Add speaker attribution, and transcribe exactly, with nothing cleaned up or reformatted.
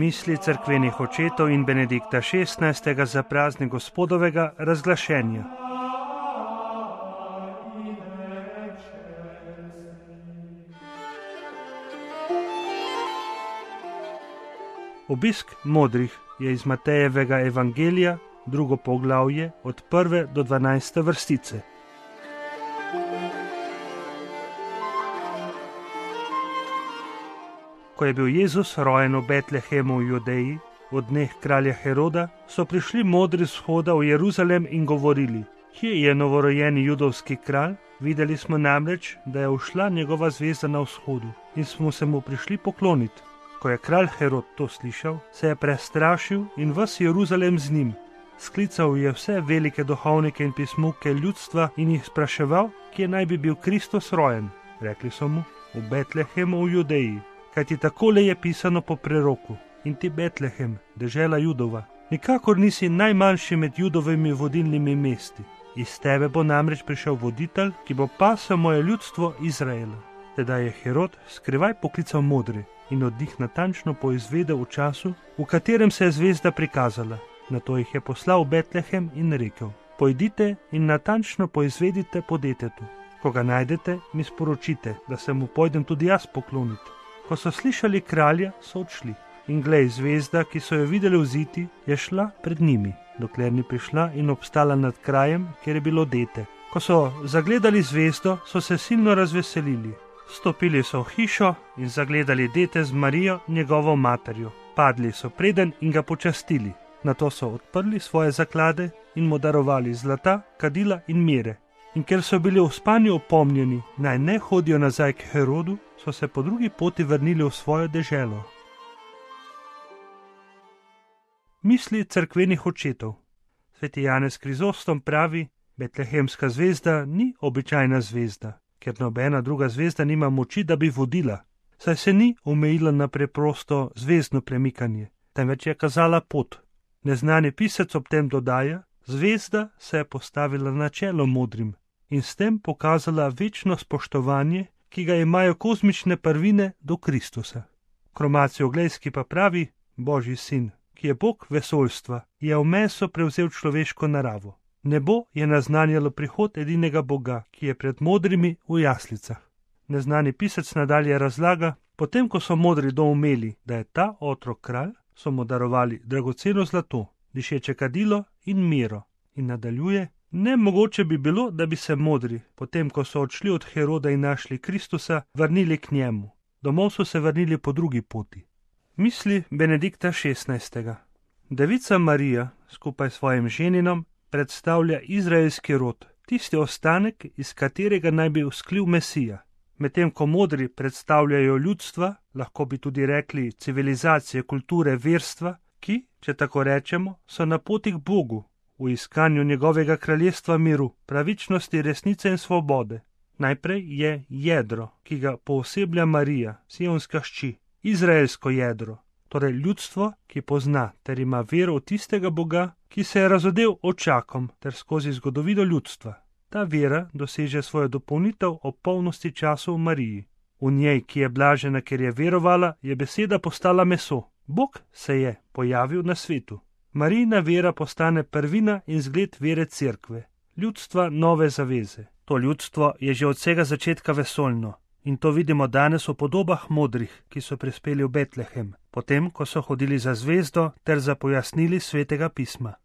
Speaker 1: Misli cerkvenih očetov in Benedikta šestnajstega za praznik Gospodovega razglašenja. Obisk modrih je iz Matejevega evangelija, drugo poglavje, od prve do dvanajste vrstice. Ko je bil Jezus rojen v Betlehemu v Judeji, v dneh kralja Heroda, so prišli modri z vzhoda v Jeruzalem in govorili: Kje je novorojeni judovski kralj? Videli smo namreč, da je ušla njegova zvezda na vzhodu in smo se mu prišli pokloniti. Ko je kralj Herod to slišal, se je prestrašil in ves Jeruzalem z njim. Sklical je vse velike duhovnike in pismuke ljudstva in jih spraševal, kje naj bi bil Kristus rojen. Rekli so mu: v Betlehemu v Judeji. Kajti takole je pisano po preroku: in ti Betlehem, dežela Judova, nikakor nisi najmanjši med Judovimi vodilnimi mesti. Iz tebe bo namreč prišel voditelj, ki bo pasel moje ljudstvo Izraela. Teda je Herod skrivaj poklical modre in od njih natančno poizvedel v času, v katerem se je zvezda prikazala. Nato jih je poslal v Betlehem in rekel: pojdite in natančno poizvedite po detetu. Ko ga najdete, mi sporočite, da se mu pojdem tudi jaz pokloniti. Ko so slišali kralja, so odšli. In glej, zvezda, ki so jo videli vziti, je šla pred njimi, dokler ni prišla in obstala nad krajem, kjer je bilo dete. Ko so zagledali zvezdo, so se silno razveselili. Stopili so v hišo in zagledali dete z Marijo, njegovo materjo. Padli so preden in ga počastili. Nato so odprli svoje zaklade in mu darovali zlata, kadila in mire. In ker so bili v spanju opomnjeni, naj ne hodijo nazaj k Herodu, so se po drugi poti vrnili v svojo deželo. Misli cerkvenih očetov. Sveti Janez Krizostom pravi: Betlehemska zvezda ni običajna zvezda, ker nobena druga zvezda nima moči, da bi vodila, saj se ni omejila na preprosto zvezdno premikanje, temveč je kazala pot. Neznani pisec ob tem dodaja: zvezda se je postavila na čelo modrim in s tem pokazala večno spoštovanje, ki ga imajo kozmične prvine do Kristusa. Kromacijo Oglejski pa pravi: Božji sin, ki je Bog vesoljstva, je v meso prevzel človeško naravo. Nebo je naznanjalo prihod edinega Boga, ki je pred modrimi v jaslicah. Neznani pisec nadalje razlaga: potem, ko so modri doumeli, da je ta otrok kralj, so mu darovali dragoceno zlato, dišeče kadilo in miro. In nadaljuje: nemogoče bi bilo, da bi se modri, potem ko so odšli od Heroda in našli Kristusa, vrnili k njemu. Domov so se vrnili po drugi poti. Misli Benedikta šestnajstega. Devica Marija skupaj s svojim ženinom predstavlja izraelski rod, tisti ostanek, iz katerega naj bi vzklil Mesija. Medtem ko modri predstavljajo ljudstva, lahko bi tudi rekli civilizacije, kulture, verstva, ki, če tako rečemo, so na poti k Bogu, v iskanju njegovega kraljestva miru, pravičnosti, resnice in svobode. Najprej je jedro, ki ga pooseblja Marija, sionska hči, izraelsko jedro, torej ljudstvo, ki pozna ter ima vero v tistega Boga, ki se je razodel očakom ter skozi zgodovino ljudstva. Ta vera doseže svojo dopolnitev ob polnosti času v Mariji. V njej, ki je blažena, ker je verovala, je beseda postala meso. Bog se je pojavil na svetu. Marijina vera postane prvina in zgled vere cerkve, ljudstva nove zaveze. To ljudstvo je že od vsega začetka vesoljno in to vidimo danes v podobah modrih, ki so prispeli v Betlehem, potem, ko so hodili za zvezdo ter za pojasnili svetega pisma.